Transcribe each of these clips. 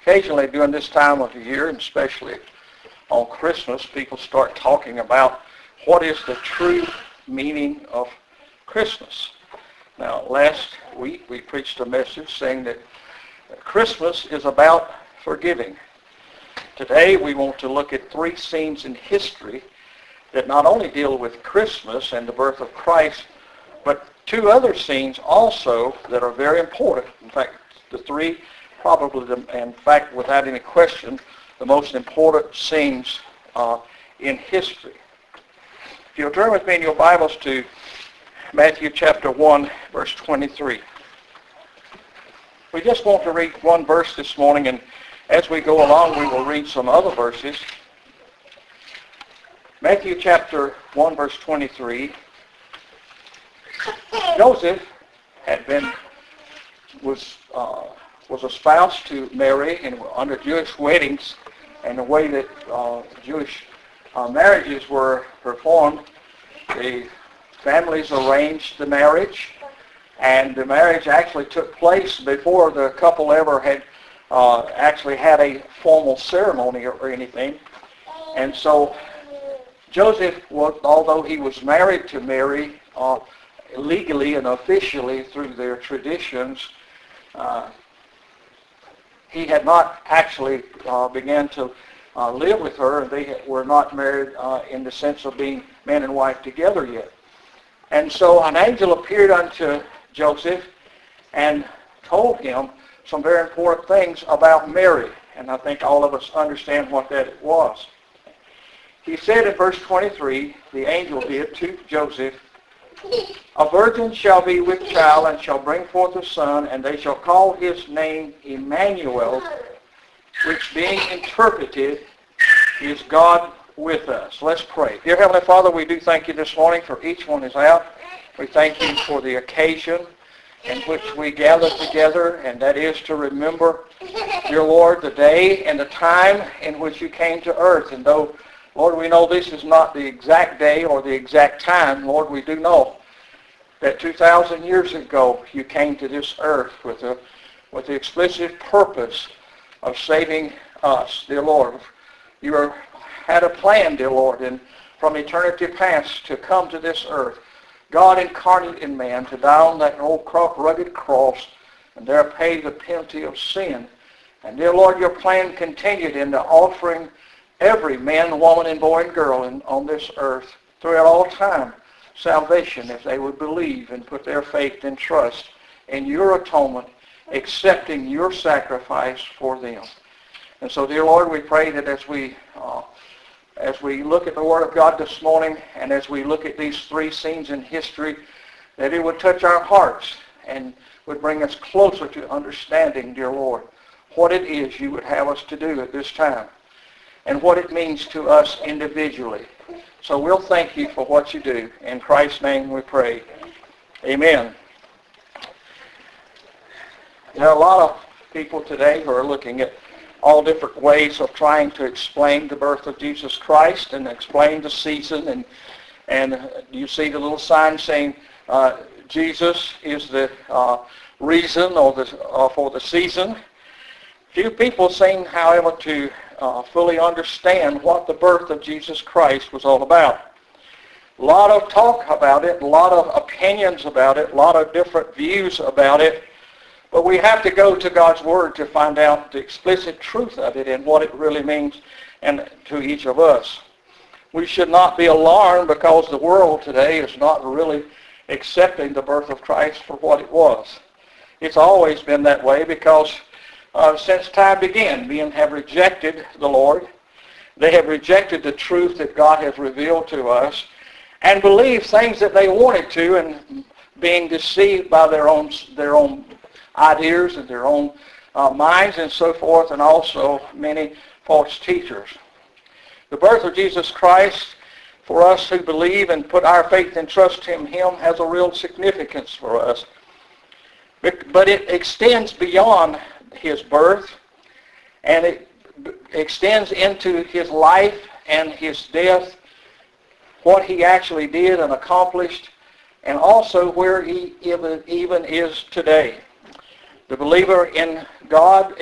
Occasionally during this time of the year, and especially on Christmas, people start talking about what is the true meaning of Christmas. Now, last week we preached a message saying that Christmas is about forgiving. Today we want to look at three scenes in history that not only deal with Christmas and the birth of Christ, but two other scenes also that are very important. In fact, the three probably, in fact, without any question, the most important scenes in history. If you'll turn with me in your Bibles to Matthew chapter 1, verse 23. We just want to read one verse this morning, and as we go along, we will read some other verses. Matthew chapter 1, verse 23. Joseph was espoused to Mary and under Jewish weddings, and the way that Jewish marriages were performed, the families arranged the marriage, and the marriage actually took place before the couple ever had actually had a formal ceremony or anything. And so Joseph, although he was married to Mary legally and officially through their traditions, he had not actually began to live with her, and they were not married in the sense of being man and wife together yet. And so an angel appeared unto Joseph and told him some very important things about Mary, and I think all of us understand what that was. He said in verse 23, the angel did to Joseph, "A virgin shall be with child and shall bring forth a son, and they shall call his name Emmanuel, which being interpreted is God with us." Let's pray. Dear Heavenly Father, we do thank you this morning for each one is out. We thank you for the occasion in which we gather together, and that is to remember, dear Lord, the day and the time in which you came to earth. And though, Lord, we know this is not the exact day or the exact time, Lord, we do know that 2,000 years ago you came to this earth with the explicit purpose of saving us, dear Lord. You had a plan, dear Lord, and from eternity past to come to this earth, God incarnate in man, to die on that old rugged cross and there pay the penalty of sin. And dear Lord, your plan continued in the offering every man, woman, and boy and girl on this earth throughout all time salvation if they would believe and put their faith and trust in your atonement, accepting your sacrifice for them. And so, dear Lord, we pray that as we look at the Word of God this morning, and as we look at these three scenes in history, that it would touch our hearts and would bring us closer to understanding, dear Lord, what it is you would have us to do at this time and what it means to us individually. So we'll thank you for what you do. In Christ's name we pray. Amen. There are a lot of people today who are looking at all different ways of trying to explain the birth of Jesus Christ and explain the season. And you see the little sign saying Jesus is the reason or for the season. Few people seem, however, to fully understand what the birth of Jesus Christ was all about. A lot of talk about it, a lot of opinions about it, a lot of different views about it, but we have to go to God's Word to find out the explicit truth of it and what it really means and to each of us. We should not be alarmed because the world today is not really accepting the birth of Christ for what it was. It's always been that way because since time began, men have rejected the Lord. They have rejected the truth that God has revealed to us and believed things that they wanted to, and being deceived by their own ideas and their own minds and so forth, and also many false teachers. The birth of Jesus Christ, for us who believe and put our faith and trust in him, has a real significance for us. But it extends beyond his birth, and it extends into his life and his death, what he actually did and accomplished, and also where he even is today. The believer in God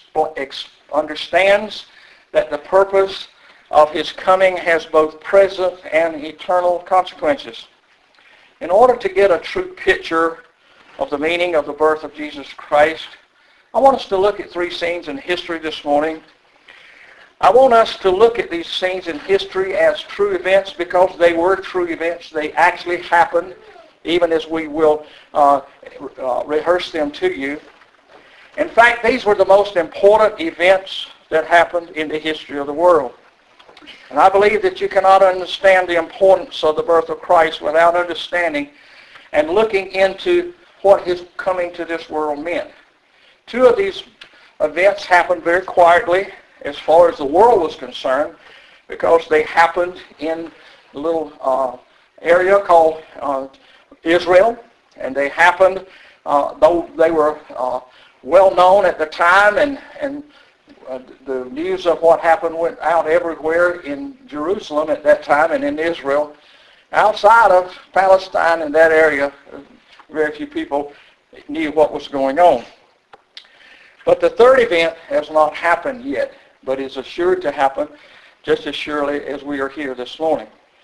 understands that the purpose of his coming has both present and eternal consequences. In order to get a true picture of the meaning of the birth of Jesus Christ, I want us to look at 3 scenes in history this morning. I want us to look at these scenes in history as true events because they were true events. They actually happened, even as we will rehearse them to you. In fact, these were the most important events that happened in the history of the world. And I believe that you cannot understand the importance of the birth of Christ without understanding and looking into what his coming to this world meant. 2 of these events happened very quietly as far as the world was concerned because they happened in a little area called Israel, and they happened though they were well known at the time, and the news of what happened went out everywhere in Jerusalem at that time and in Israel. Outside of Palestine in that area, very few people knew what was going on. But the 3rd event has not happened yet, but is assured to happen just as surely as we are here this morning.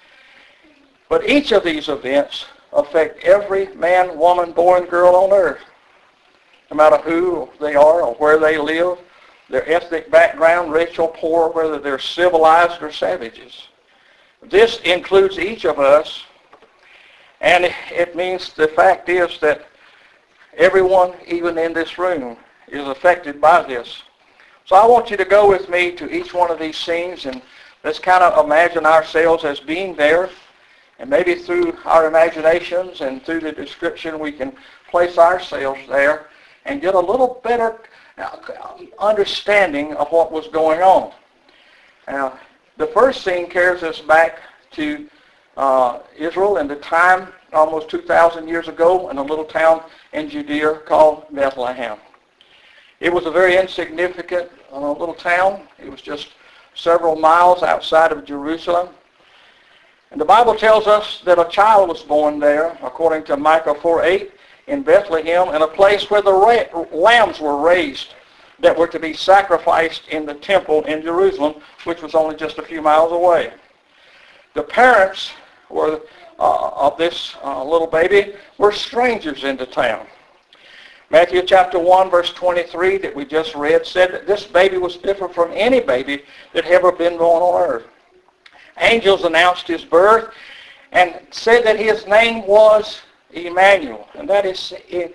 But each of these events affect every man, woman, boy, and girl on earth, no matter who they are or where they live, their ethnic background, rich or poor, whether they're civilized or savages. This includes each of us, and it means the fact is that everyone, even in this room, is affected by this. So I want you to go with me to each one of these scenes, and let's kind of imagine ourselves as being there, and maybe through our imaginations and through the description we can place ourselves there and get a little better understanding of what was going on. Now, the first scene carries us back to Israel in the time almost 2,000 years ago in a little town in Judea called Bethlehem. It was a very insignificant little town. It was just several miles outside of Jerusalem. And the Bible tells us that a child was born there, according to Micah 4:8, in Bethlehem, in a place where the lambs were raised that were to be sacrificed in the temple in Jerusalem, which was only just a few miles away. The parents of this little baby were strangers in the town. Matthew chapter 1, verse 23 that we just read said that this baby was different from any baby that had ever been born on earth. Angels announced his birth and said that his name was Emmanuel, and that is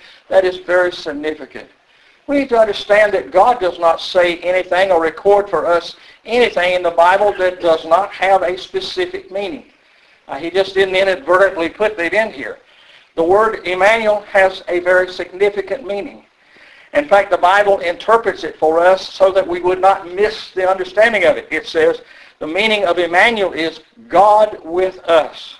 very significant. We need to understand that God does not say anything or record for us anything in the Bible that does not have a specific meaning. He just didn't inadvertently put that in here. The word Emmanuel has a very significant meaning. In fact, the Bible interprets it for us so that we would not miss the understanding of it. It says the meaning of Emmanuel is God with us.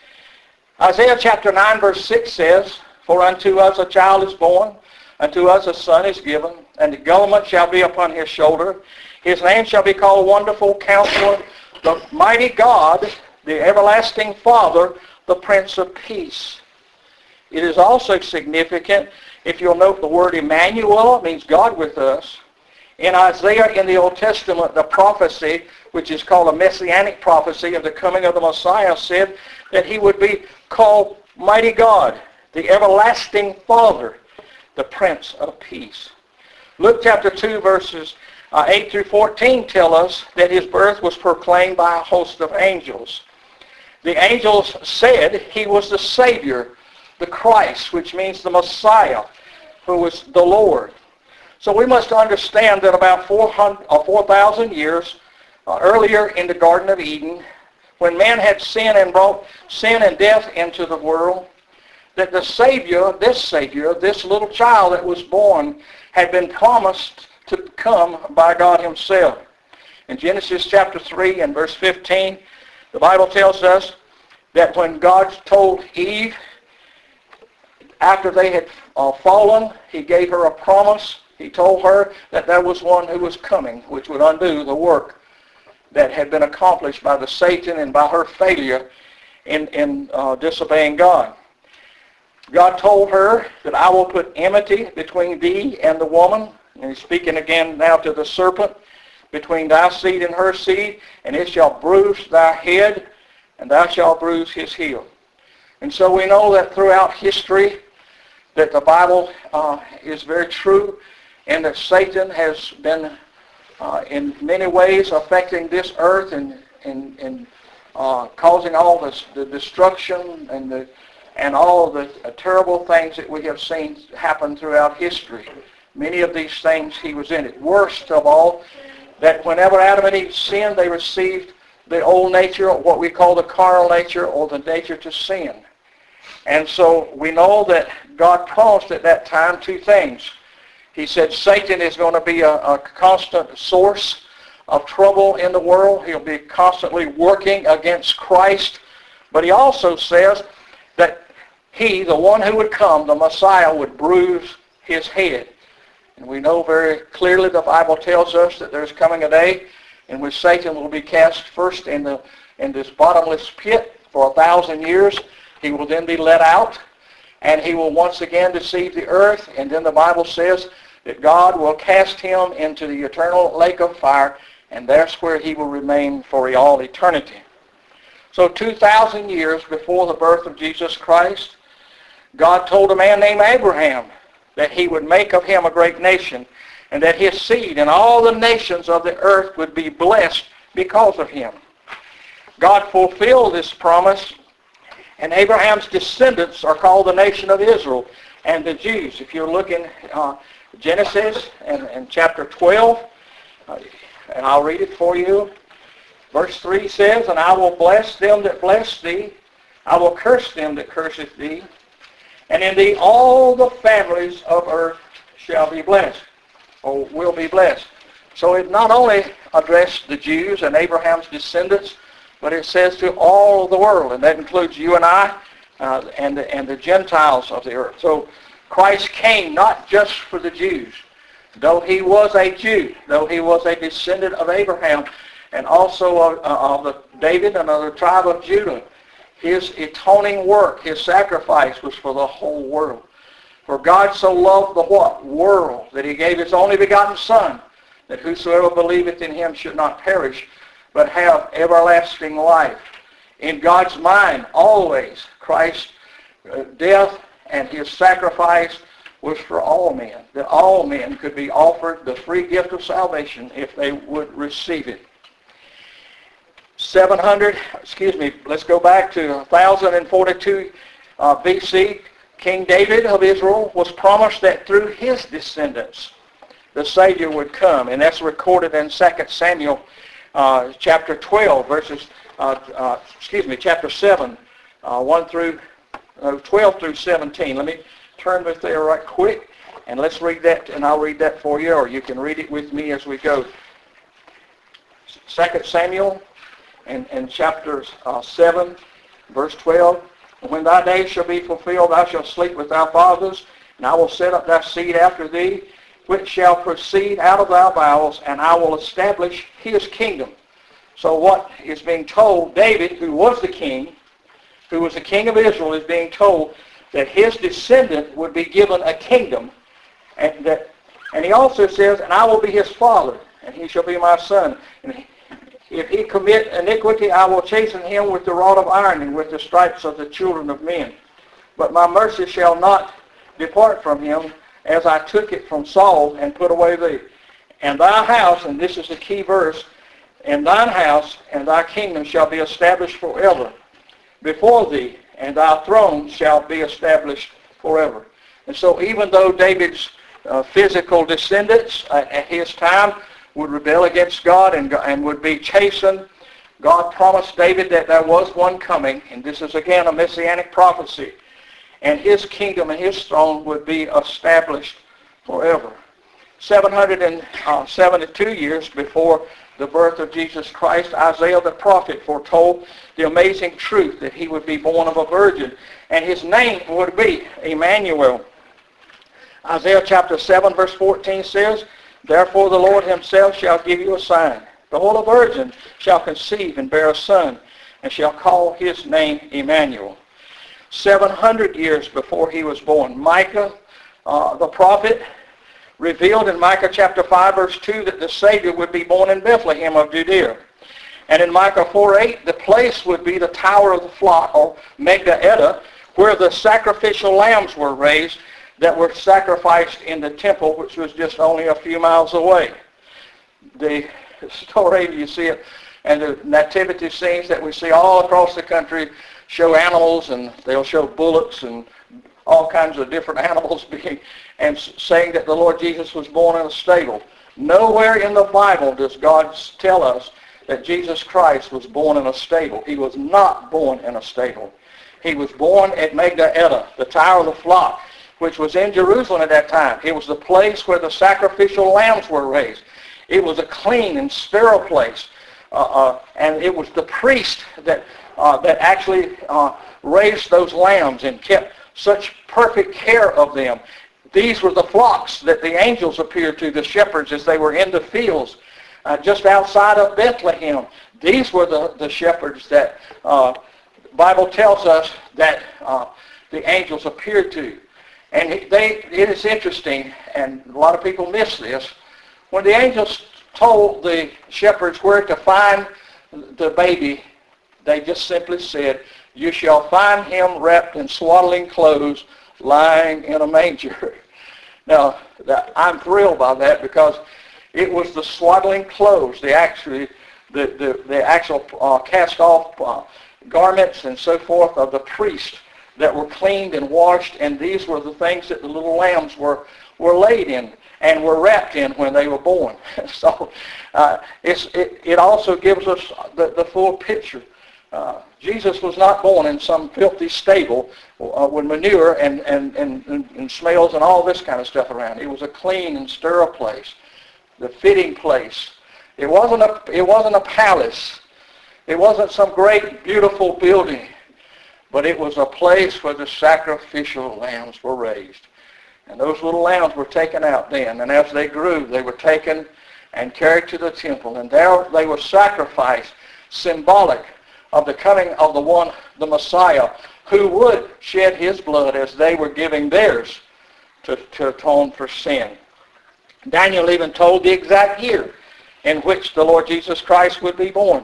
Isaiah chapter 9 verse 6 says, "For unto us a child is born, unto us a son is given, and the government shall be upon his shoulder. His name shall be called Wonderful Counselor, the Mighty God, the Everlasting Father, the Prince of Peace." It is also significant, if you'll note the word Emmanuel, means God with us. In Isaiah in the Old Testament, the prophecy, which is called a messianic prophecy of the coming of the Messiah, said that he would be called Mighty God, the Everlasting Father, the Prince of Peace. Luke chapter 2 verses 8 through 14 tell us that his birth was proclaimed by a host of angels. The angels said he was the Savior, the Christ, which means the Messiah, who was the Lord. So we must understand that about 4,000 years earlier in the Garden of Eden, when man had sinned and brought sin and death into the world, that the Savior, this little child that was born, had been promised to come by God himself. In Genesis chapter 3 and verse 15, the Bible tells us that when God told Eve, after they had fallen, he gave her a promise. He told her that there was one who was coming, which would undo the work that had been accomplished by the Satan and by her failure in disobeying God. God told her that I will put enmity between thee and the woman, And he's speaking again now to the serpent, between thy seed and her seed, and it shall bruise thy head, and thou shalt bruise his heel. And so we know that throughout history that the Bible is very true, and that Satan has been in many ways affecting this earth and causing all the destruction and all the terrible things that we have seen happen throughout history. Many of these things he was in it. Worst of all, that whenever Adam and Eve sinned, they received the old nature, what we call the carnal nature, or the nature to sin. And so we know that God promised at that time two things. He said Satan is going to be a constant source of trouble in the world. He'll be constantly working against Christ. But he also says that he, the one who would come, the Messiah, would bruise his head. And we know very clearly the Bible tells us that there's coming a day in which Satan will be cast first in this bottomless pit for 1,000 years. He will then be let out, and he will once again deceive the earth. And then the Bible says that God will cast him into the eternal lake of fire, and that's where he will remain for all eternity. So 2,000 years before the birth of Jesus Christ, God told a man named Abraham that he would make of him a great nation, and that his seed and all the nations of the earth would be blessed because of him. God fulfilled this promise, and Abraham's descendants are called the nation of Israel and the Jews. If you're looking Genesis and chapter 12, and I'll read it for you. Verse 3 says, and I will bless them that bless thee. I will curse them that curseth thee. And in thee all the families of earth shall be blessed, or will be blessed. So it not only addressed the Jews and Abraham's descendants, but it says to all the world, and that includes you and I and the Gentiles of the earth. So Christ came not just for the Jews. Though he was a Jew, though he was a descendant of Abraham, and also of David and of the tribe of Judah, his atoning work, his sacrifice was for the whole world. For God so loved the what? World, that he gave his only begotten Son, that whosoever believeth in him should not perish, but have everlasting life. In God's mind, always, Christ's death and his sacrifice was for all men, that all men could be offered the free gift of salvation if they would receive it. Let's go back to 1042 BC. King David of Israel was promised that through his descendants the Savior would come, and that's recorded in 2 Samuel chapter 12, chapter 7, 12 through 17. Let me turn with there right quick, and let's read that, and I'll read that for you, or you can read it with me as we go. 2 Samuel and chapter 7, verse 12. When thy days shall be fulfilled, thou shalt sleep with thy fathers, and I will set up thy seed after thee, which shall proceed out of thy bowels, and I will establish his kingdom. So what is being told, David, who was the king of Israel, is being told that his descendant would be given a kingdom, and he also says, and I will be his father, and he shall be my son. And if he commit iniquity, I will chasten him with the rod of iron and with the stripes of the children of men. But my mercy shall not depart from him, as I took it from Saul and put away thee. And thy house, and this is the key verse, and thine house and thy kingdom shall be established forever before thee, and thy throne shall be established forever. And so even though David's physical descendants at his time would rebel against God and would be chastened, God promised David that there was one coming, and this is again a messianic prophecy, and his kingdom and his throne would be established forever. 772 years before the birth of Jesus Christ, Isaiah the prophet foretold the amazing truth that he would be born of a virgin, and his name would be Emmanuel. Isaiah chapter 7 verse 14 says, therefore the Lord himself shall give you a sign. Behold, a virgin shall conceive and bear a son, and shall call his name Emmanuel. 700 years before he was born, Micah the prophet revealed in Micah chapter 5, verse 2, that the Savior would be born in Bethlehem of Judea. And in Micah 4:8, the place would be the Tower of the Flock, or Megdeh Eder, where the sacrificial lambs were raised that were sacrificed in the temple, which was just only a few miles away. The story, you see it, and the nativity scenes that we see all across the country show animals, and they'll show bullocks and all kinds of different animals being, and saying that the Lord Jesus was born in a stable. Nowhere in the Bible does God tell us that Jesus Christ was born in a stable. He was not born in a stable. He was born at Megdeh Eder, the Tower of the Flock, which was in Jerusalem at that time. It was the place where the sacrificial lambs were raised. It was a clean and sterile place. And it was the priest that actually raised those lambs and kept such perfect care of them. These were the flocks that the angels appeared to, the shepherds, as they were in the fields just outside of Bethlehem. These were the shepherds that the Bible tells us that the angels appeared to. And it is interesting, and a lot of people miss this, when the angels told the shepherds where to find the baby, they just simply said, "You shall find him wrapped in swaddling clothes, lying in a manger." Now, I'm thrilled by that, because it was the swaddling clothes, the actual cast-off garments and so forth of the priest that were cleaned and washed, and these were the things that the little lambs were laid in and were wrapped in when they were born. So it also gives us the full picture. Jesus was not born in some filthy stable with manure and smells and all this kind of stuff around. It was a clean and sterile place, the fitting place. It wasn't a palace. It wasn't some great, beautiful building. But it was a place where the sacrificial lambs were raised. And those little lambs were taken out then. And as they grew, they were taken and carried to the temple. And there they were sacrificed, symbolic of the coming of the Messiah, who would shed his blood as they were giving theirs to atone for sin. Daniel even told the exact year in which the Lord Jesus Christ would be born.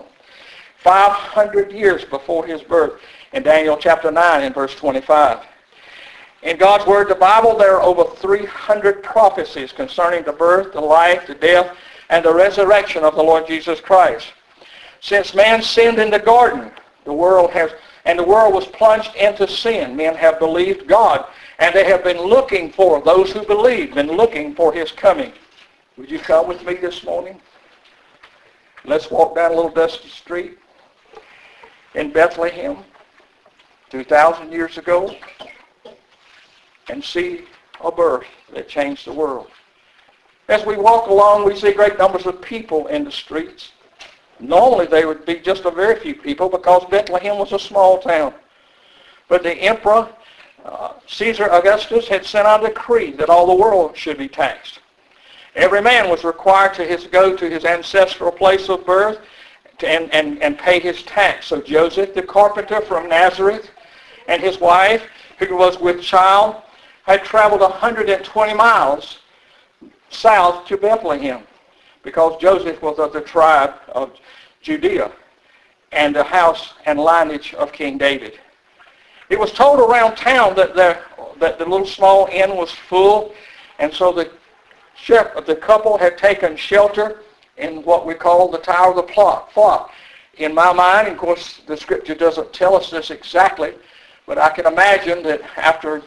500 years before his birth, in Daniel chapter 9 and verse 25. In God's Word, the Bible, there are over 300 prophecies concerning the birth, the life, the death, and the resurrection of the Lord Jesus Christ. Since man sinned in the garden, the world was plunged into sin. Men have believed God, and they have been looking for, those who believe, been looking for his coming. Would you come with me this morning? Let's walk down a little dusty street in Bethlehem 2,000 years ago and see a birth that changed the world. As we walk along, we see great numbers of people in the streets. Normally they would be just a very few people, because Bethlehem was a small town. But the emperor, Caesar Augustus, had sent out a decree that all the world should be taxed. Every man was required to go to his ancestral place of birth and pay his tax. So Joseph, the carpenter from Nazareth, and his wife, who was with child, had traveled 120 miles south to Bethlehem, because Joseph was of the tribe of Judea and the house and lineage of King David. It was told around town that the little small inn was full, and so the couple had taken shelter in what we call the Tower of the Flock. In my mind, of course, the Scripture doesn't tell us this exactly, but I can imagine that after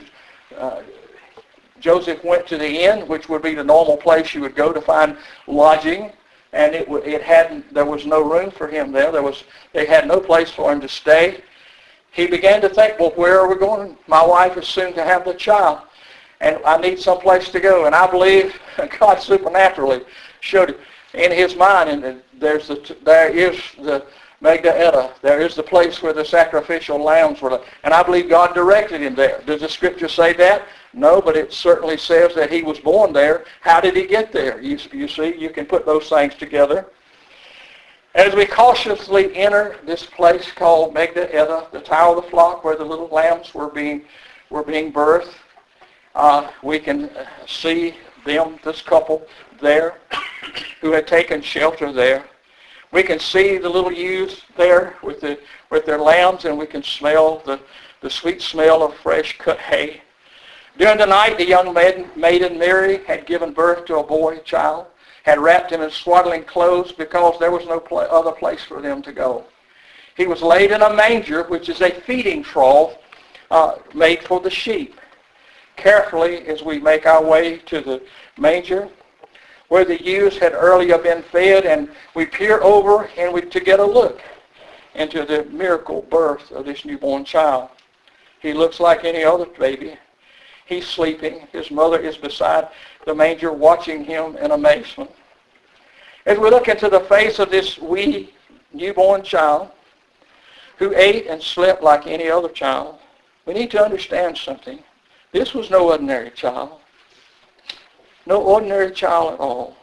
Joseph went to the inn, which would be the normal place you would go to find lodging, and there was no room for him there. They had no place for him to stay. He began to think, well, where are we going? My wife is soon to have the child, and I need some place to go. And I believe God supernaturally showed it in his mind, and there is the Megdeh Eder. There is the place where the sacrificial lambs were. And I believe God directed him there. Does the Scripture say that? No, but it certainly says that he was born there. How did he get there? You see, you can put those things together. As we cautiously enter this place called Megdeh Eder, the Tower of the Flock, where the little lambs were being birthed, we can see this couple there, who had taken shelter there. We can see the little ewes there with their lambs, and we can smell the sweet smell of fresh cut hay. During the night, the young maiden Mary had given birth to a boy child, had wrapped him in swaddling clothes because there was no other place for them to go. He was laid in a manger, which is a feeding trough made for the sheep. Carefully, as we make our way to the manger, where the ewes had earlier been fed, and we peer over and to get a look into the miracle birth of this newborn child. He looks like any other baby. He's sleeping. His mother is beside the manger watching him in amazement. As we look into the face of this wee newborn child who ate and slept like any other child, we need to understand something. This was no ordinary child. No ordinary child at all.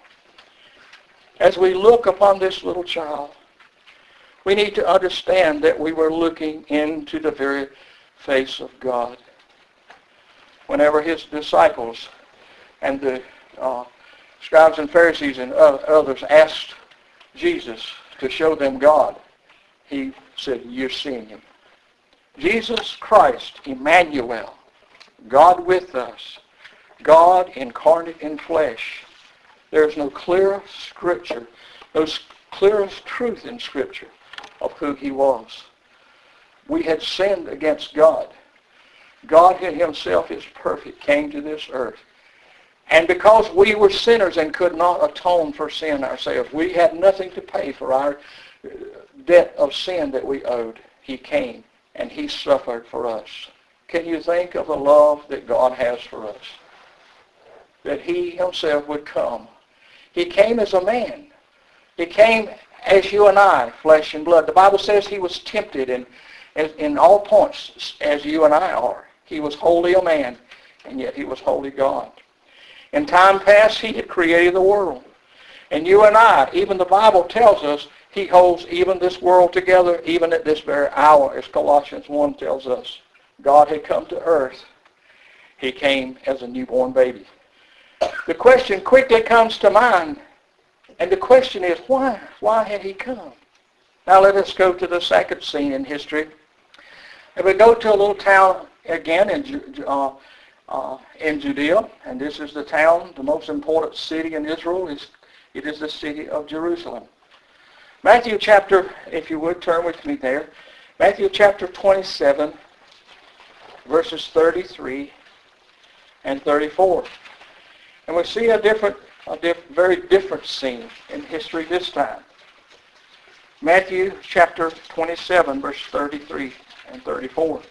As we look upon this little child, we need to understand that we were looking into the very face of God. Whenever his disciples and the scribes and Pharisees and others asked Jesus to show them God, he said, "You're seeing him." Jesus Christ, Emmanuel, God with us, God incarnate in flesh. There's no clearer scripture, no clearest truth in Scripture of who he was. We had sinned against God. God himself is perfect, came to this earth. And because we were sinners and could not atone for sin ourselves, we had nothing to pay for our debt of sin that we owed. He came and he suffered for us. Can you think of the love that God has for us? That he himself would come. He came as a man. He came as you and I, flesh and blood. The Bible says he was tempted in all points as you and I are. He was wholly a man, and yet he was wholly God. In time past, he had created the world. And you and I, even the Bible tells us, he holds even this world together, even at this very hour, as Colossians 1 tells us. God had come to earth. He came as a newborn baby. The question quickly comes to mind, and the question is, why? Why had he come? Now let us go to the second scene in history. If we go to a little town again in Judea, and this is the town, the most important city in Israel, it is the city of Jerusalem. Matthew chapter, if you would turn with me there, Matthew chapter 27, verses 33 and 34. And we see a very different scene in history this time. Matthew chapter 27, verse 33 and 34.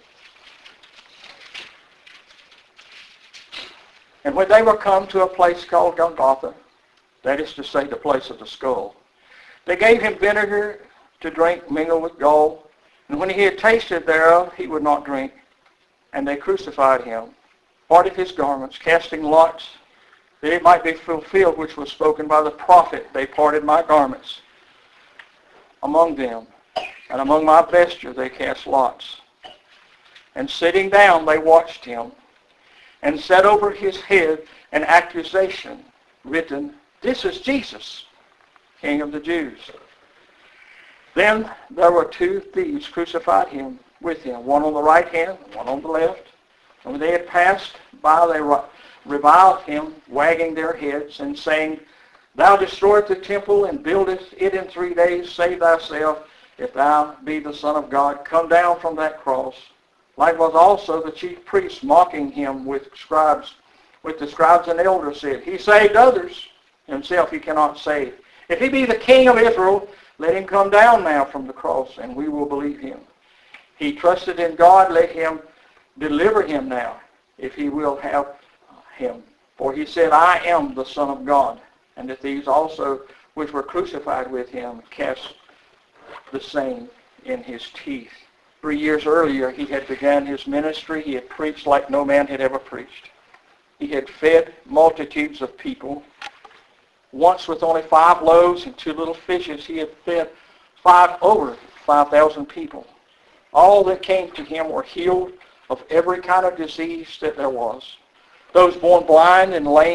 And when they were come to a place called Golgotha, that is to say, the place of the skull, they gave him vinegar to drink mingled with gall, and when he had tasted thereof, he would not drink. And they crucified him, parted his garments, casting lots, that it might be fulfilled which was spoken by the prophet, they parted my garments among them, and among my vesture they cast lots. And sitting down they watched him, and set over his head an accusation written, "This is Jesus, King of the Jews." Then there were two thieves crucified him with him, one on the right hand, one on the left. And when they had passed by, they reviled him, wagging their heads, and saying, "Thou destroyest the temple, and buildest it in 3 days. Save thyself, if thou be the Son of God. Come down from that cross." Likewise also the chief priests, mocking him with the scribes and elders, said, "He saved others, himself he cannot save. If he be the King of Israel, let him come down now from the cross, and we will believe him. He trusted in God, let him deliver him now, if he will have him. For he said, I am the Son of God." And the thieves also, which were crucified with him, cast the same in his teeth. 3 years earlier, he had begun his ministry. He had preached like no man had ever preached. He had fed multitudes of people. Once with only 5 loaves and 2 little fishes, he had fed over 5,000 people. All that came to him were healed of every kind of disease that there was. Those born blind and lame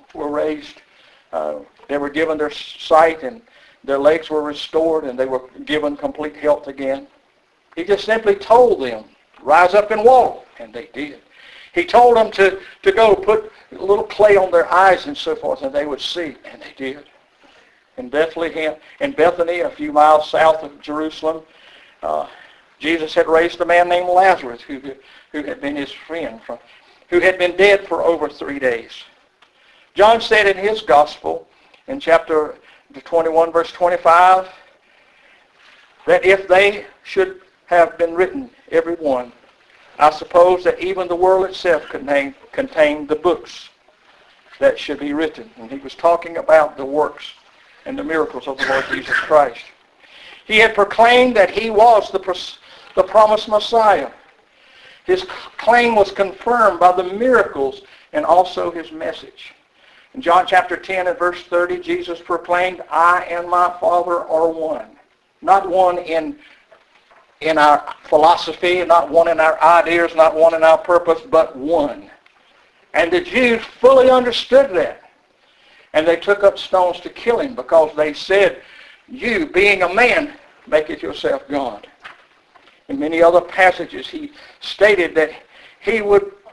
were raised. They were given their sight, and their legs were restored, and they were given complete health again. He just simply told them, rise up and walk, and they did. He told them to go put a little clay on their eyes and so forth, and they would see, and they did. In Bethany, a few miles south of Jerusalem, Jesus had raised a man named Lazarus, who had been his friend, who had been dead for over 3 days. John said in his gospel, in chapter 21, verse 25, that if they should have been written, every one, I suppose that even the world itself contained the books that should be written. And he was talking about the works and the miracles of the Lord Jesus Christ. He had proclaimed that he was the promised Messiah. His claim was confirmed by the miracles and also his message. In John chapter 10 and verse 30, Jesus proclaimed, I and my Father are one. Not one in our philosophy, not one in our ideas, not one in our purpose, but one. And the Jews fully understood that. And they took up stones to kill him because they said, you, being a man, maketh yourself God. In many other passages, he stated that he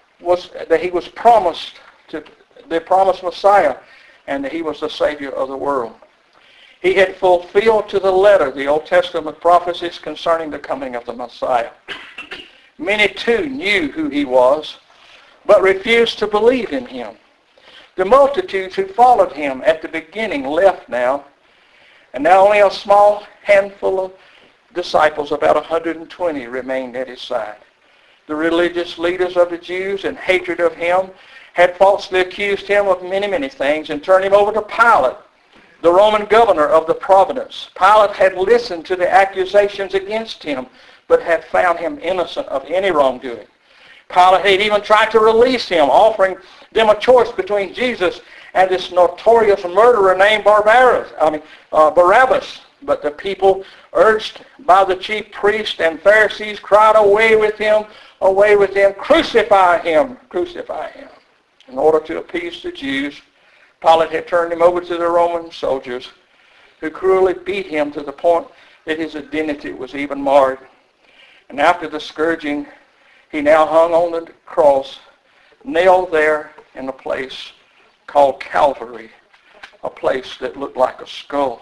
was promised to the promised Messiah, and that he was the Savior of the world. He had fulfilled to the letter the Old Testament prophecies concerning the coming of the Messiah. Many too knew who he was, but refused to believe in him. The multitudes who followed him at the beginning left now, and now only a small handful of disciples, about 120, remained at his side. The religious leaders of the Jews, in hatred of him, had falsely accused him of many, many things and turned him over to Pilate, the Roman governor of the province. Pilate had listened to the accusations against him, but had found him innocent of any wrongdoing. Pilate had even tried to release him, offering them a choice between Jesus and this notorious murderer named Barabbas. But the people, urged by the chief priests and Pharisees, cried, away with him, crucify him, crucify him. In order to appease the Jews, Pilate had turned him over to the Roman soldiers, who cruelly beat him to the point that his identity was even marred. And after the scourging, he now hung on the cross, nailed there in a place called Calvary, a place that looked like a skull.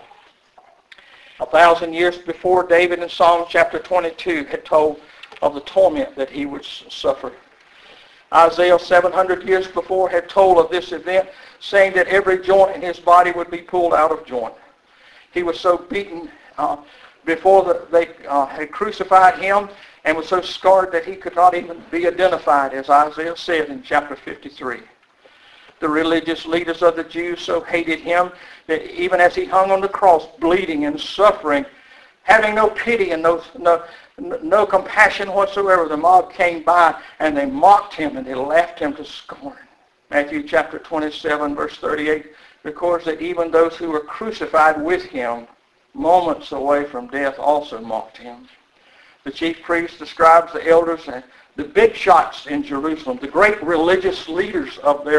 1,000 years before, David in Psalm chapter 22 had told of the torment that he would suffer. Isaiah 700 years before had told of this event, saying that every joint in his body would be pulled out of joint. He was so beaten before they had crucified him, and was so scarred that he could not even be identified, as Isaiah said in chapter 53. The religious leaders of the Jews so hated him that even as he hung on the cross, bleeding and suffering, having no pity and no compassion whatsoever, the mob came by and they mocked him and they laughed him to scorn. Matthew chapter 27 verse 38 records that even those who were crucified with him, moments away from death, also mocked him. The chief priest describes the elders and the big shots in Jerusalem, the great religious leaders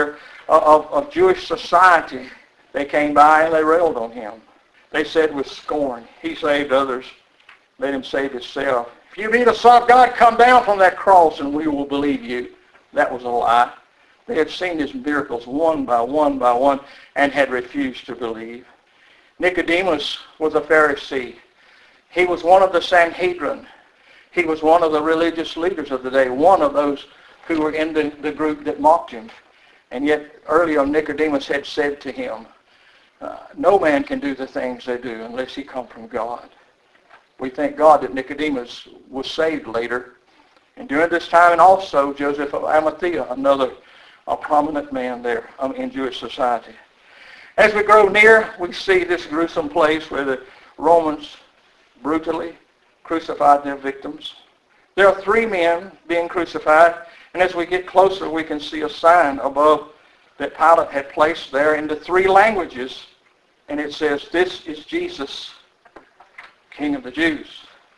of Jewish society. They came by and they railed on him. They said with scorn, he saved others, let him save himself. If you be the Son of God, come down from that cross and we will believe you. That was a lie. They had seen his miracles one by one by one and had refused to believe. Nicodemus was a Pharisee. He was one of the Sanhedrin. He was one of the religious leaders of the day, one of those who were in the group that mocked him. And yet earlier Nicodemus had said to him, no man can do the things they do unless he come from God. We thank God that Nicodemus was saved later. And during this time, and also Joseph of Arimathea, another prominent man there in Jewish society. As we grow near, we see this gruesome place where the Romans brutally crucified their victims. There are 3 men being crucified, and as we get closer, we can see a sign above that Pilate had placed there in the 3 languages, and it says, "This is Jesus, King of the Jews."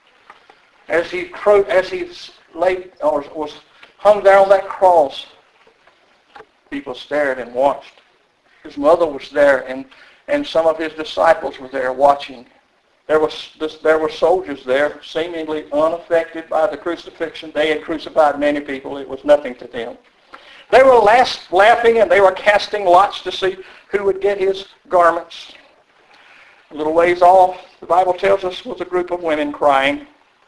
As he laid or was hung there on that cross, people stared and watched. His mother was there, and some of his disciples were there watching. There were soldiers there, seemingly unaffected by the crucifixion. They had crucified many people. It was nothing to them. They were laughing, and they were casting lots to see who would get his garments. A little ways off, the Bible tells us, was a group of women crying.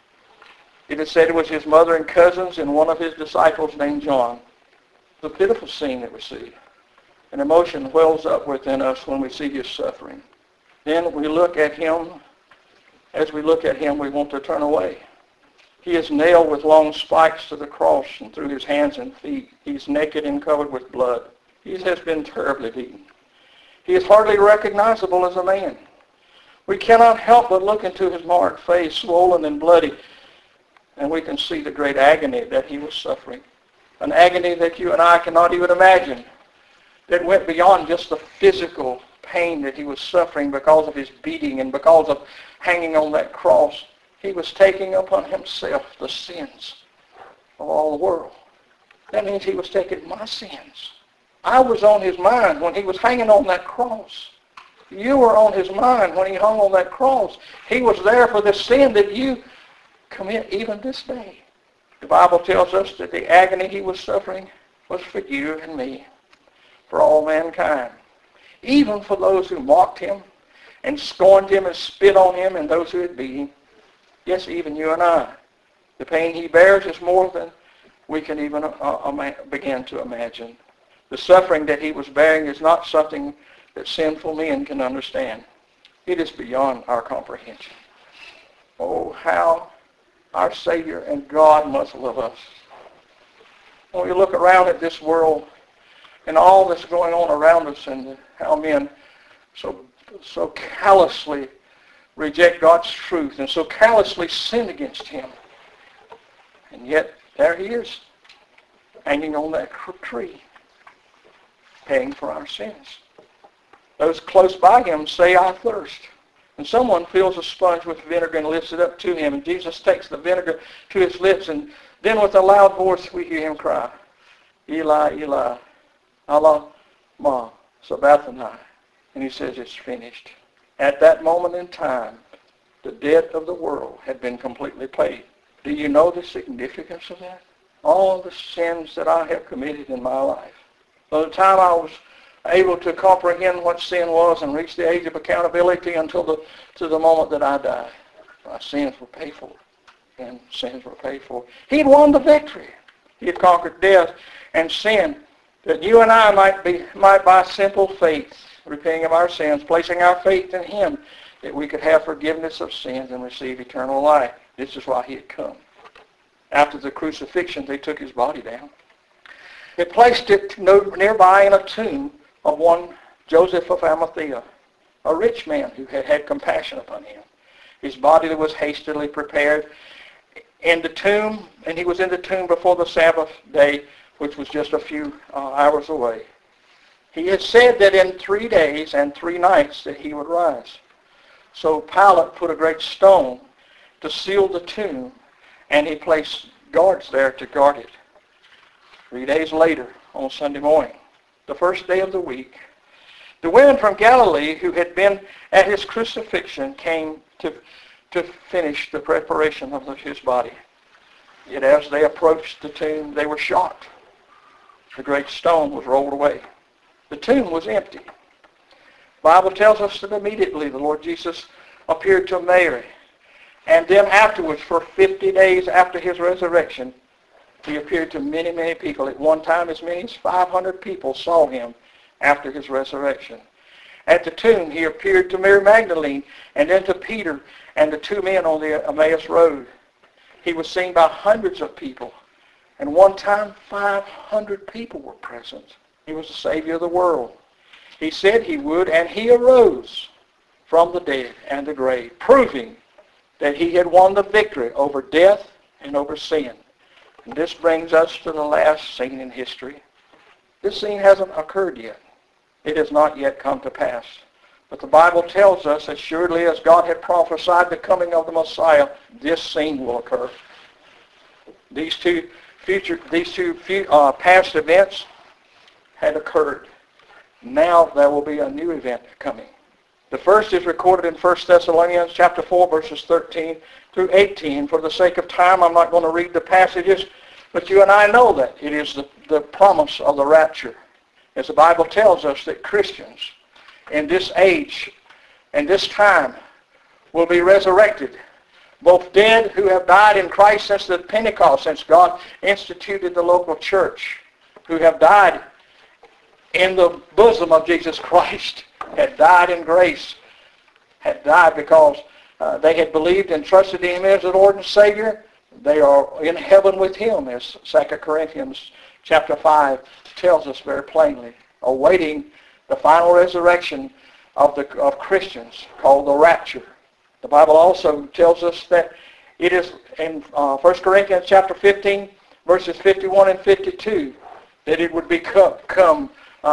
It is said it was his mother and cousins and one of his disciples named John. It's a pitiful scene that we see. An emotion wells up within us when we see his suffering. Then we look at him. As we look at him, we want to turn away. He is nailed with long spikes to the cross and through his hands and feet. He's naked and covered with blood. He has been terribly beaten. He is hardly recognizable as a man. We cannot help but look into his marred face, swollen and bloody, and we can see the great agony that he was suffering. An agony that you and I cannot even imagine, that went beyond just the physical pain that he was suffering because of his beating and because of hanging on that cross. He was taking upon himself the sins of all the world. That means he was taking my sins. I was on his mind when he was hanging on that cross. You were on his mind when he hung on that cross. He was there for the sin that you commit even this day. The Bible tells us that the agony he was suffering was for you and me, for all mankind, even for those who mocked him and scorned him and spit on him and those who had beat him. Yes, even you and I. The pain he bears is more than we can even begin to imagine. The suffering that he was bearing is not something that sinful men can understand. It is beyond our comprehension. Oh, how our Savior and God must love us. When we look around at this world and all that's going on around us and how men so callously reject God's truth and so callously sin against him. And yet, there he is, hanging on that tree, paying for our sins. Those close by him say, I thirst. And someone fills a sponge with vinegar and lifts it up to him, and Jesus takes the vinegar to his lips, and then with a loud voice we hear him cry, Eli, Eli, lama sabachthani. And he says, it's finished. At that moment in time, the debt of the world had been completely paid. Do you know the significance of that? All the sins that I have committed in my life. By the time I was able to comprehend what sin was and reach the age of accountability to the moment that I died, my sins were paid for. And sins were paid for. He had won the victory. He had conquered death and sin, that you and I might by simple faith, repenting of our sins, placing our faith in him, that we could have forgiveness of sins and receive eternal life. This is why he had come. After the crucifixion, they took his body down. They placed it nearby in a tomb of one Joseph of Arimathea, a rich man who had had compassion upon him. His body was hastily prepared in the tomb, and he was in the tomb before the Sabbath day, which was just a few hours away. He had said that in 3 days and 3 nights that he would rise. So Pilate put a great stone to seal the tomb, and he placed guards there to guard it. 3 days later, on Sunday morning, the first day of the week, the women from Galilee who had been at his crucifixion came to finish the preparation of his body. Yet as they approached the tomb, they were shocked. The great stone was rolled away. The tomb was empty. The Bible tells us that immediately the Lord Jesus appeared to Mary. And then afterwards, for 50 days after his resurrection, he appeared to many, many people. At one time, as many as 500 people saw him after his resurrection. At the tomb, he appeared to Mary Magdalene and then to Peter and the 2 men on the Emmaus Road. He was seen by hundreds of people. And one time, 500 people were present. He was the Savior of the world. He said he would, and he arose from the dead and the grave, proving that he had won the victory over death and over sin. And this brings us to the last scene in history. This scene hasn't occurred yet. It has not yet come to pass. But the Bible tells us, as surely as God had prophesied the coming of the Messiah, this scene will occur. These two past events had occurred. Now there will be a new event coming. The first is recorded in 1 Thessalonians chapter 4, verses 13 through 18. For the sake of time, I'm not going to read the passages, but you and I know that it is the promise of the rapture. As the Bible tells us that Christians in this age and this time will be resurrected. Both dead who have died in Christ since the Pentecost, since God instituted the local church, who have died in the bosom of Jesus Christ, had died in grace, had died because they had believed and trusted in Him as the Lord and Savior. They are in heaven with Him, as 2 Corinthians chapter 5 tells us very plainly, awaiting the final resurrection of Christians, called the rapture. The Bible also tells us that it is in 1 Corinthians chapter 15, verses 51 and 52, that it would come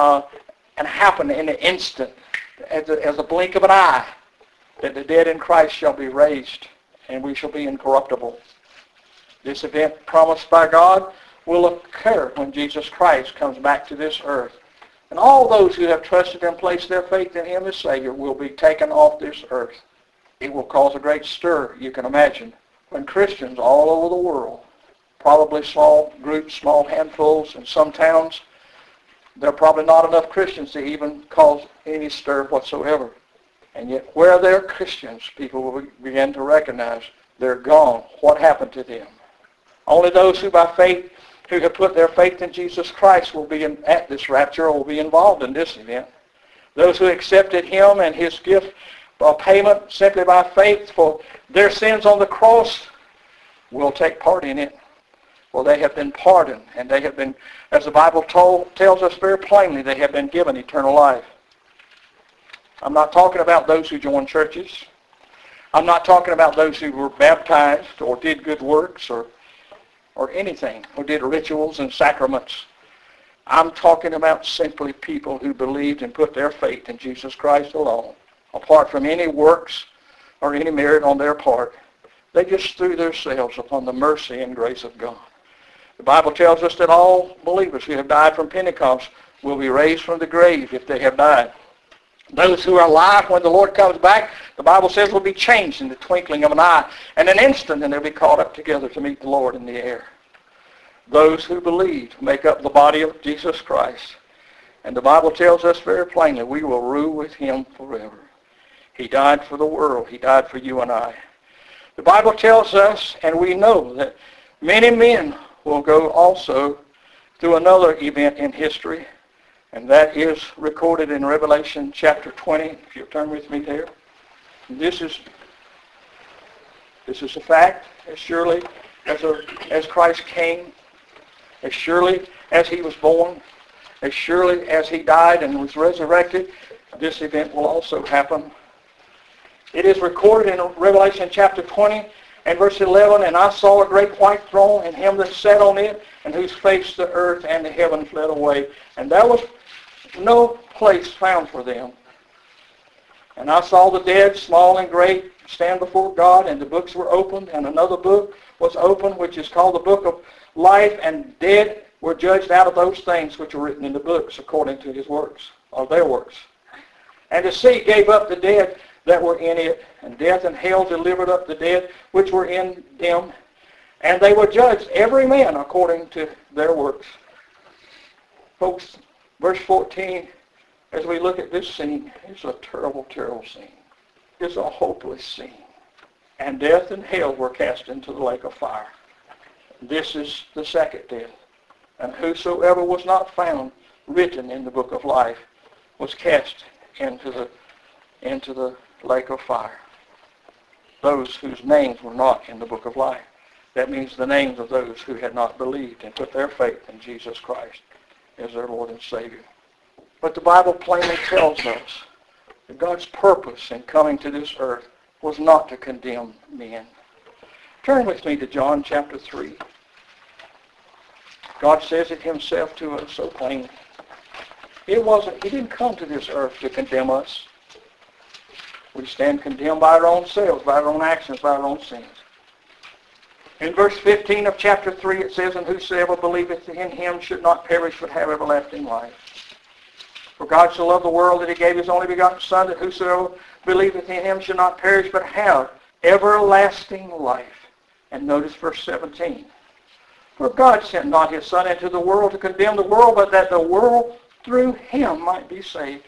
and happen in an instant, as a blink of an eye, that the dead in Christ shall be raised, and we shall be incorruptible. This event promised by God will occur when Jesus Christ comes back to this earth. And all those who have trusted and placed their faith in Him as Savior will be taken off this earth. It will cause a great stir, you can imagine, when Christians all over the world, probably small groups, small handfuls in some towns, there are probably not enough Christians to even cause any stir whatsoever. And yet where there are Christians, people will begin to recognize they're gone. What happened to them? Only those who by faith, who have put their faith in Jesus Christ will be at this rapture or will be involved in this event. Those who accepted Him and His gift of payment simply by faith for their sins on the cross will take part in it. Well, they have been pardoned, and they have been, as the Bible tells us very plainly, they have been given eternal life. I'm not talking about those who joined churches. I'm not talking about those who were baptized or did good works or anything, or did rituals and sacraments. I'm talking about simply people who believed and put their faith in Jesus Christ alone, apart from any works or any merit on their part. They just threw themselves upon the mercy and grace of God. The Bible tells us that all believers who have died from Pentecost will be raised from the grave if they have died. Those who are alive when the Lord comes back, the Bible says, will be changed in the twinkling of an eye, and an instant, and they'll be caught up together to meet the Lord in the air. Those who believe make up the body of Jesus Christ. And the Bible tells us very plainly, we will rule with Him forever. He died for the world. He died for you and I. The Bible tells us, and we know, that many men will go also through another event in history, and that is recorded in Revelation chapter 20. If you'll turn with me there. This is a fact. As surely as Christ came, as surely as He was born, as surely as He died and was resurrected, this event will also happen. It is recorded in Revelation chapter 20 and verse 11, and I saw a great white throne, and Him that sat on it, and whose face the earth and the heaven fled away. And there was no place found for them. And I saw the dead, small and great, stand before God, and the books were opened, and another book was opened, which is called the book of life, and dead were judged out of those things which were written in the books, according to His works, or their works. And the sea gave up the dead that were in it, and death and hell delivered up the dead which were in them, and they were judged, every man according to their works. Folks, verse 14, as we look at this scene, it's a terrible, terrible scene. It's a hopeless scene. And death and hell were cast into the lake of fire. This is the second death. And whosoever was not found written in the book of life was cast into the lake of fire. Those whose names were not in the book of life. That means the names of those who had not believed and put their faith in Jesus Christ as their Lord and Savior. But the Bible plainly tells us that God's purpose in coming to this earth was not to condemn men. Turn with me to John chapter 3. God says it Himself to us so plainly. He didn't come to this earth to condemn us. We stand condemned by our own selves, by our own actions, by our own sins. In verse 15 of chapter 3 it says, and whosoever believeth in Him should not perish but have everlasting life. For God so loved the world that he gave his only begotten Son, that whosoever believeth in him shall not perish but have everlasting life. And notice verse 17. For God sent not his Son into the world to condemn the world, but that the world through him might be saved.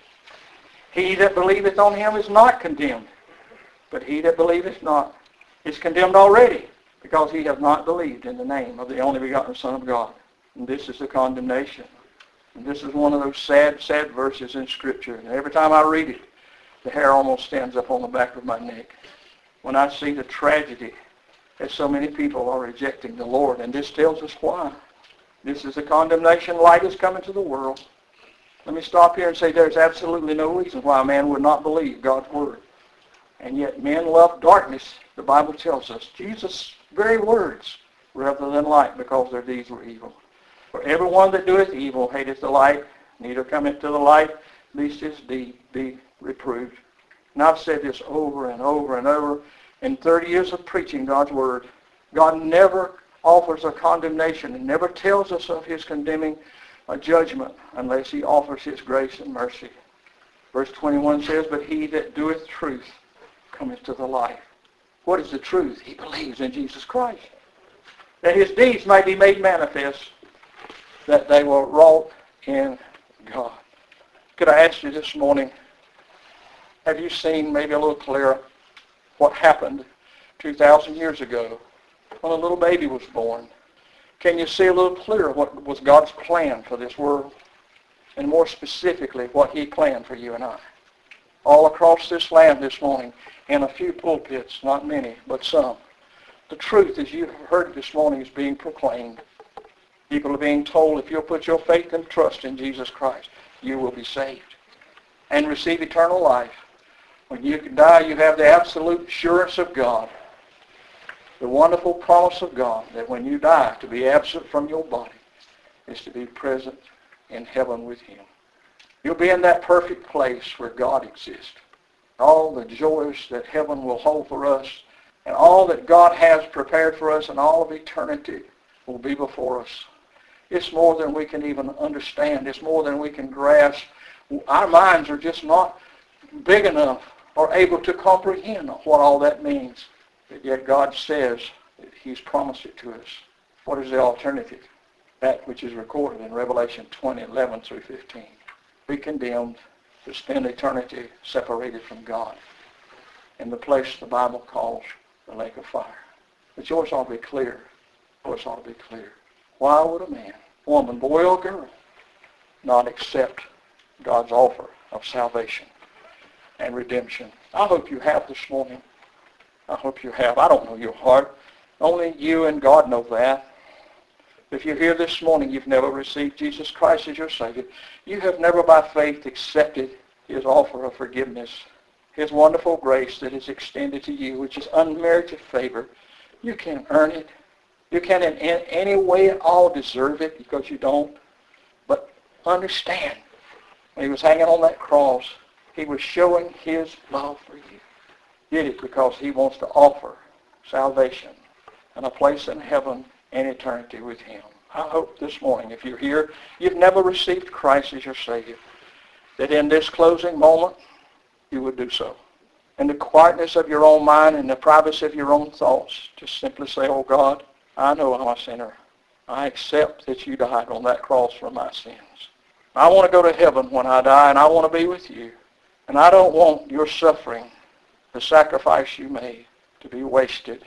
He that believeth on him is not condemned, but he that believeth not is condemned already, because he hath not believed in the name of the only begotten Son of God. And this is the condemnation. And this is one of those sad, sad verses in Scripture. And every time I read it, the hair almost stands up on the back of my neck when I see the tragedy that so many people are rejecting the Lord. And this tells us why. This is the condemnation. Light is coming to the world. Let me stop here and say there's absolutely no reason why a man would not believe God's Word. And yet men love darkness, the Bible tells us. Jesus' very words, rather than light, because their deeds were evil. For everyone that doeth evil hateth the light, neither cometh to the light, lest his deed be reproved. And I've said this over and over and over. In 30 years of preaching God's Word, God never offers a condemnation and never tells us of his condemning judgment unless he offers his grace and mercy. Verse 21 says, but he that doeth truth cometh to the light. What is the truth? He believes in Jesus Christ, that his deeds may be made manifest, that they were wrought in God. Could I ask you this morning, have you seen maybe a little clearer what happened 2,000 years ago when a little baby was born? Can you see a little clearer what was God's plan for this world? And more specifically, what he planned for you and I. All across this land this morning, in a few pulpits, not many, but some, the truth, as you have heard this morning, is being proclaimed. People are being told, if you'll put your faith and trust in Jesus Christ, you will be saved and receive eternal life. When you die, you have the absolute assurance of God, the wonderful promise of God, that when you die, to be absent from your body is to be present in heaven with him. You'll be in that perfect place where God exists. All the joys that heaven will hold for us, and all that God has prepared for us, and all of eternity will be before us. It's more than we can even understand. It's more than we can grasp. Our minds are just not big enough or able to comprehend what all that means. But yet God says that he's promised it to us. What is the alternative? That which is recorded in Revelation 20:11 through 15. Be condemned to spend eternity separated from God in the place the Bible calls the lake of fire. But yours ought to be clear. Yours ought to be clear. Why would a man, woman, boy, or girl not accept God's offer of salvation and redemption? I hope you have this morning. I hope you have. I don't know your heart. Only you and God know that. If you're here this morning, you've never received Jesus Christ as your Savior. You have never by faith accepted his offer of forgiveness, his wonderful grace that is extended to you, which is unmerited favor. You can't earn it. You can't in any way at all deserve it, because you don't. But understand, when he was hanging on that cross, he was showing his love for you. He did it because he wants to offer salvation and a place in heaven and eternity with him. I hope this morning, if you're here, you've never received Christ as your Savior, that in this closing moment, you would do so. In the quietness of your own mind and the privacy of your own thoughts, just simply say, oh God, I know I'm a sinner. I accept that you died on that cross for my sins. I want to go to heaven when I die, and I want to be with you. And I don't want your suffering, the sacrifice you made, to be wasted.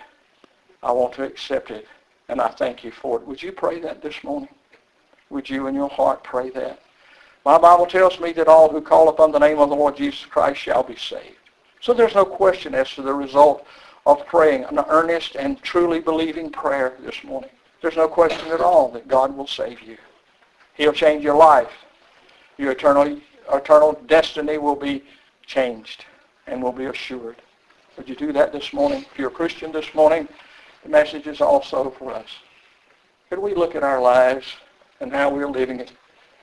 I want to accept it, and I thank you for it. Would you pray that this morning? Would you in your heart pray that? My Bible tells me that all who call upon the name of the Lord Jesus Christ shall be saved. So there's no question as to the result of praying an earnest and truly believing prayer this morning. There's no question at all that God will save you. He'll change your life. Your eternal destiny will be changed and will be assured. Would you do that this morning? If you're a Christian this morning, the message is also for us. Could we look at our lives and how we're living it,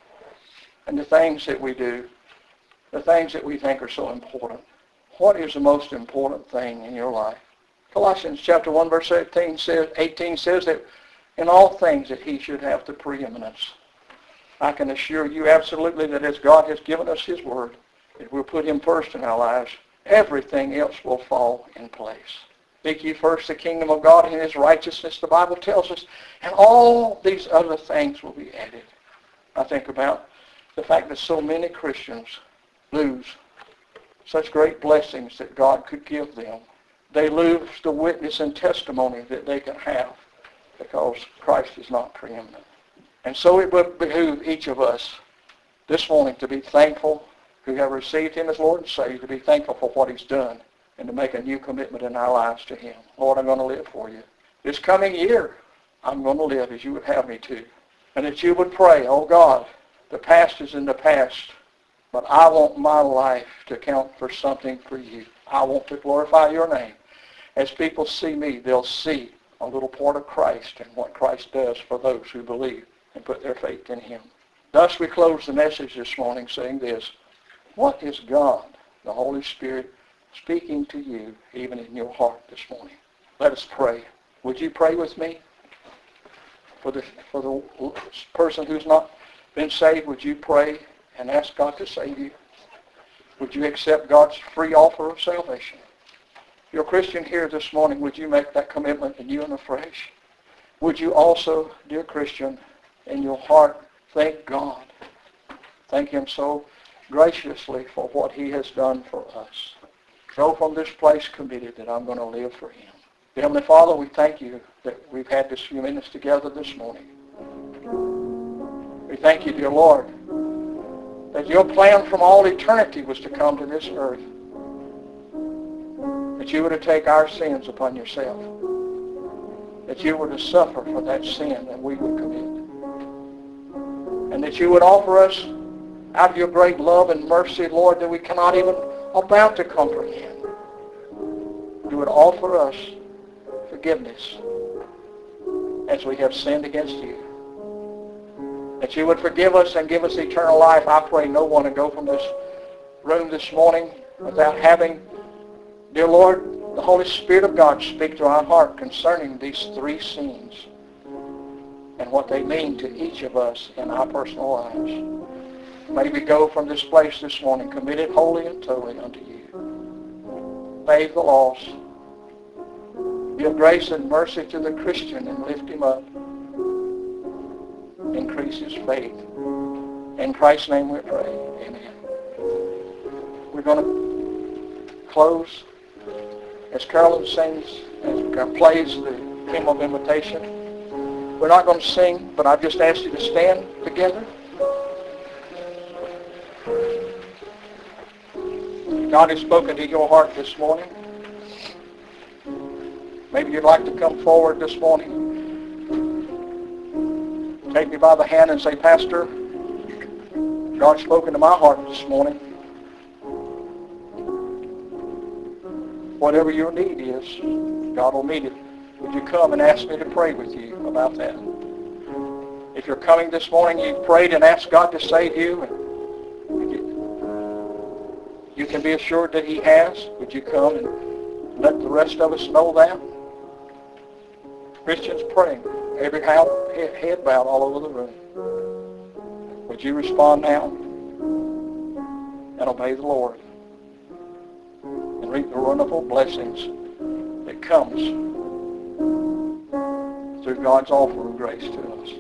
and the things that we do, the things that we think are so important? What is the most important thing in your life? Colossians chapter 1 verse 18 says that in all things that he should have the preeminence. I can assure you absolutely that as God has given us His Word, if we'll put Him first in our lives, everything else will fall in place. Seek ye first the kingdom of God and His righteousness, the Bible tells us, and all these other things will be added. I think about the fact that so many Christians lose such great blessings that God could give them. They lose the witness and testimony that they can have because Christ is not preeminent. And so it would behoove each of us this morning to be thankful, who have received Him as Lord and Savior, to be thankful for what He's done and to make a new commitment in our lives to Him. Lord, I'm going to live for You. This coming year, I'm going to live as You would have me to. And that You would pray, oh God, the past is in the past, but I want my life to count for something for You. I want to glorify Your name. As people see me, they'll see a little part of Christ and what Christ does for those who believe and put their faith in Him. Thus we close the message this morning saying this: what is God, the Holy Spirit, speaking to you even in your heart this morning? Let us pray. Would you pray with me? For the person who's not been saved, would you pray and ask God to save you? Would you accept God's free offer of salvation? If you're a Christian here this morning, would you make that commitment anew and afresh? Would you also, dear Christian, in your heart, thank God? Thank Him so graciously for what He has done for us. Go from this place committed that I'm going to live for Him. Heavenly Father, we thank You that we've had this few minutes together this morning. We thank You, dear Lord, that Your plan from all eternity was to come to this earth, that You were to take our sins upon Yourself, that You were to suffer for that sin that we would commit, and that You would offer us out of Your great love and mercy, Lord, that we cannot even about to comprehend. You would offer us forgiveness as we have sinned against You. That You would forgive us and give us eternal life. I pray no one would go from this room this morning without having, dear Lord, the Holy Spirit of God speak to our heart concerning these three scenes and what they mean to each of us in our personal lives. May we go from this place this morning committed wholly and totally unto You. Save the lost. Give grace and mercy to the Christian and lift him up. Increase his faith. In Christ's name we pray. Amen. We're going to close as Carolyn sings, as plays the hymn of invitation. We're not going to sing, but I've just asked you to stand together. God has spoken to your heart this morning. Maybe you'd like to come forward this morning. Take me by the hand and say, Pastor, God's spoken to my heart this morning. Whatever your need is, God will meet it. Would you come and ask me to pray with you about that? If you're coming this morning, you've prayed and asked God to save you, and you can be assured that He has. Would you come and let the rest of us know that? Christians praying, every head bowed all over the room. Would you respond now and obey the Lord and reap the wonderful blessings that comes through God's offer of grace to us?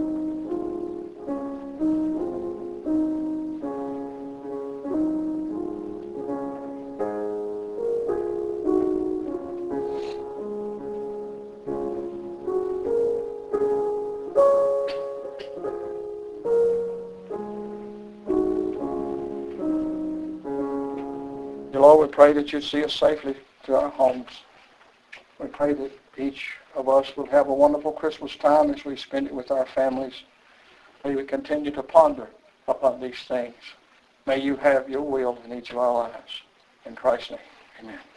Lord, we pray that you'd see us safely to our homes. We pray that each of us will have a wonderful Christmas time as we spend it with our families. May we continue to ponder upon these things. May you have your will in each of our lives. In Christ's name, amen.